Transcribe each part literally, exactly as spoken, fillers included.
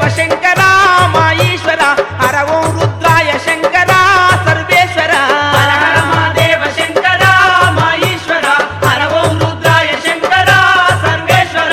శంకర మా ఈశ్వర హర ఓం రుద్రాయ శంకర సర్వేశ్వర హర హర మహాదేవ శంకర మా ఈశ్వర హర ఓం రుద్రాయ శంకర సర్వేశ్వర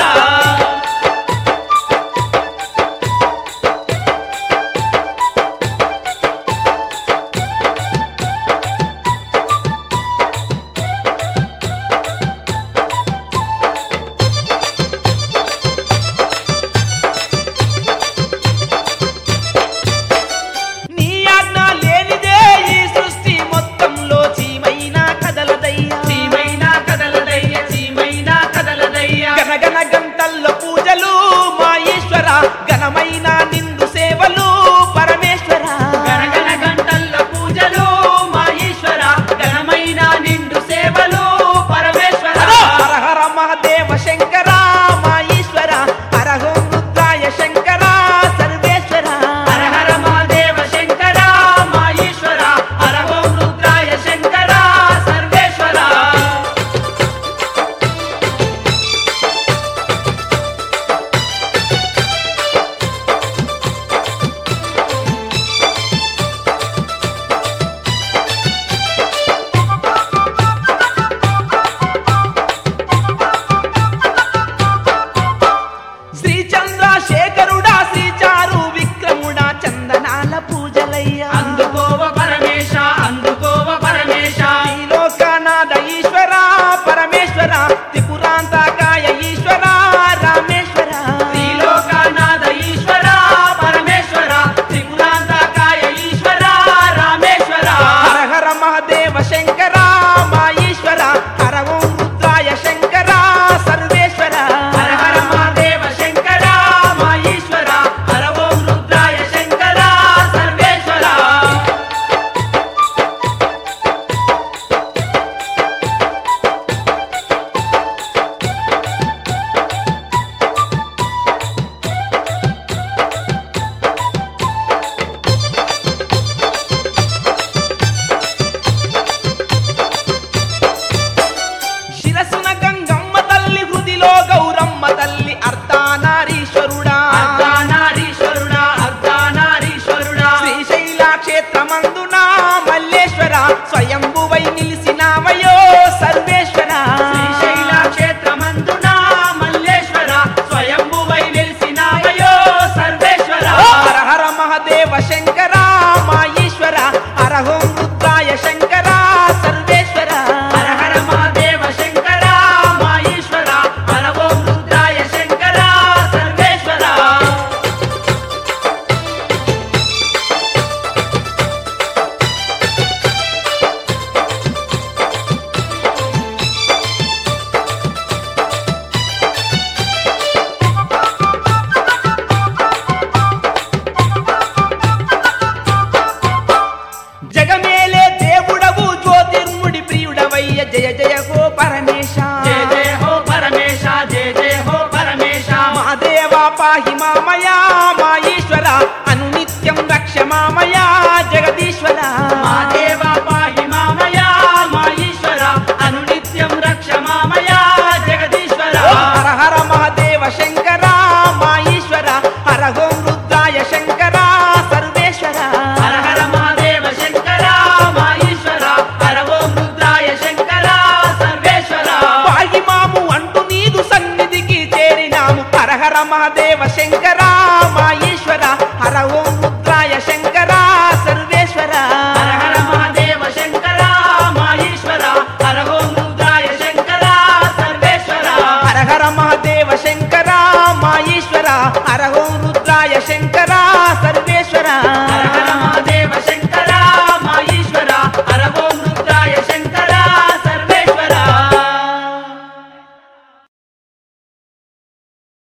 నీ ఆజ్ఞ లేనిదే ఈ సృష్టి మొత్తంలో చీమైనా కదలదయ్యా చీమైనా కదలదయ్య చీమైనా కదలదయ్య గనగన గంటల్లో పూజలు మా ఈశ్వర ఘనమైన నిండు సేవలు పరమేశ్వర గణగణ గంటల్ల పూజలు మా ఈశ్వర ఘనమైన నిండు సేవలు పరమేశ్వర హర హర మహాదేవ శంకర మా ఈశ్వర హర ఓం రుద్రాయ శంకర సర్వేశ్వర హర హర మహాదేవ శంకర మా ఈశ్వర హర ఓం రుద్రాయ శంకర సర్వేశ్వర శ్రీ చంద్రశేఖరుడా శ్రీచారు విక్రముడా చందనాల పూజలయ్యా అందుకోవ పరమేశ అందుకోవ పరమేశ శ్రీలోకనాథ ఈశ్వర పరమేశ్వర త్రిపురాంతకాయ ఈశ్వర రామేశ్వర శ్రీలోకనాథ ఈశ్వర పరమేశ్వర త్రిపురాంతకాయ ఈశ్వర రామేశ్వర హర హర మహాదేవ శంకర మా ఈశ్వర హర ఓం రుద్రాయ శంకర సర్వేశ్వర హర హర మహాదేవ శంకర మా ఈశ్వర హర ఓం రుద్రాయ శంకర సర్వేశ్వర శిరసున గంగమ్మ తల్లి హృదిలో గౌరమ్మ తల్లి అర్ధానారీశ్వరుడా అర్ధనారీశ్వరుడా అర్ధనారీశ్వరుడా శ్రీశైల క్షేత్రమందున మల్లేశ్వర స్వయంభువై నిలిసినావయో సర్వేశ్వర శ్రీశైల క్షేత్రమందున మల్లేశ్వర స్వయంభువై నిలిసినావయో సర్వేశ్వర హర హర మహాదేవ శంకర మా ఈశ్వర హర ఓం రుద్రాయ శంకర సర్వేశ్వర హర హర మహాదేవ శంకర మా ఈశ్వర హర ఓం రుద్రాయ శంకర సర్వేశ్వర జగమేలే దేవుడవు జ్యోతిర్ముడి ప్రియుడవయ్య జయ జయ హో పరమేశ జయ జయ హో పరమేశ జయ జయ హో పరమేశ మా దేవా పాహి మామయా మా ఈశ్వర అనునిత్యం రక్ష మామయా జగదీశ్వర మా దేవ పాహి మామయ మా ఈశ్వర అనునిత్యం రక్ష మామయ జగదీశ్వర హర హర మహాదేవ శంకర మా ఈశ్వర హర ఓం రుద్రాయ శంకర సర్వేశ్వర హర హర మహాదేవ శంకర మా ఈశ్వర హర ఓం రుద్రాయ శంకర సర్వేశ్వర పాహి మాము అంటూ నీదు సన్నిధికి చేరినాము హర హర మహాదేవ శంకర మా ఈశ్వర హర ఓం రుద్రాయ శంకర సర్వేశ్వర హర హర మహాదేవ శంకర మా ఈశ్వర హర ఓం రుద్రాయ శంకర సర్వేశ్వర హర హర మహాదేవ శంకర మా ఈశ్వర హర ఓం రుద్రాయ శంకర సర్వేశ్వర